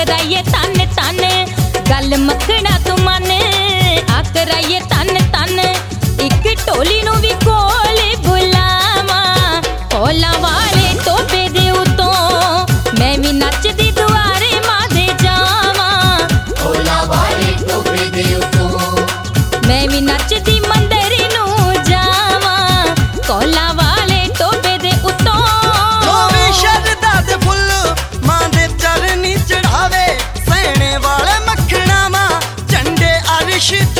कराइए तन तन गल मखना तू मन आ कराइए तन तन एक ढोली नू भी कोल बुलावा कोला वाले टोबे दे उतों मैं भी नचदी दुआरे मां दे जावा कोला वाले टोबे दे उतों मैं भी नचदी मंदिर नू जावा कोला वाले टोबे दे उतों होवे शरदा दे फुल मां दे चरनी चढ़ावे सहने वाले मखना मां झंडे अरश